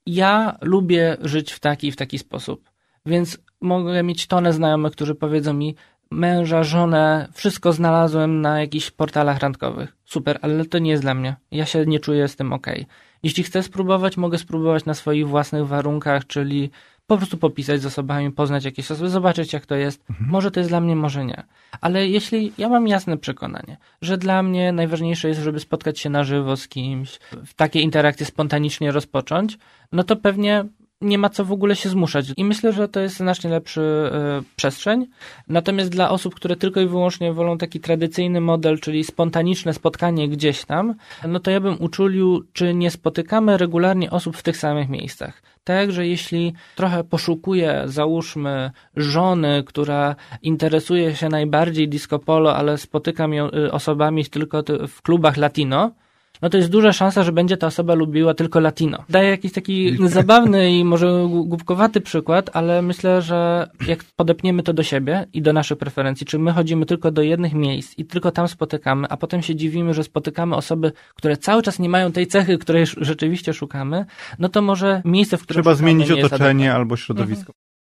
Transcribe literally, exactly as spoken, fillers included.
ja lubię żyć w taki i w taki sposób, więc mogę mieć tonę znajomych, którzy powiedzą mi, męża, żonę, wszystko znalazłem na jakichś portalach randkowych. Super, ale to nie jest dla mnie. Ja się nie czuję z tym okej. Jeśli chcę spróbować, mogę spróbować na swoich własnych warunkach, czyli po prostu popisać z osobami, poznać jakieś osoby, zobaczyć jak to jest. Mhm. Może to jest dla mnie, może nie. Ale jeśli ja mam jasne przekonanie, że dla mnie najważniejsze jest, żeby spotkać się na żywo z kimś, w takie interakcje spontanicznie rozpocząć, no to pewnie nie ma co w ogóle się zmuszać. I myślę, że to jest znacznie lepszy y, przestrzeń. Natomiast dla osób, które tylko i wyłącznie wolą taki tradycyjny model, czyli spontaniczne spotkanie gdzieś tam, no to ja bym uczulił, czy nie spotykamy regularnie osób w tych samych miejscach. Tak, że jeśli trochę poszukuję, załóżmy, żony, która interesuje się najbardziej disco polo, ale spotykam ją y, osobami tylko ty, w klubach latino, no to jest duża szansa, że będzie ta osoba lubiła tylko latino. Daję jakiś taki zabawny i może głupkowaty przykład, ale myślę, że jak podepniemy to do siebie i do naszych preferencji, czy my chodzimy tylko do jednych miejsc i tylko tam spotykamy, a potem się dziwimy, że spotykamy osoby, które cały czas nie mają tej cechy, której rzeczywiście szukamy, no to może miejsce, w którym trzeba zmienić nie otoczenie albo środowisko.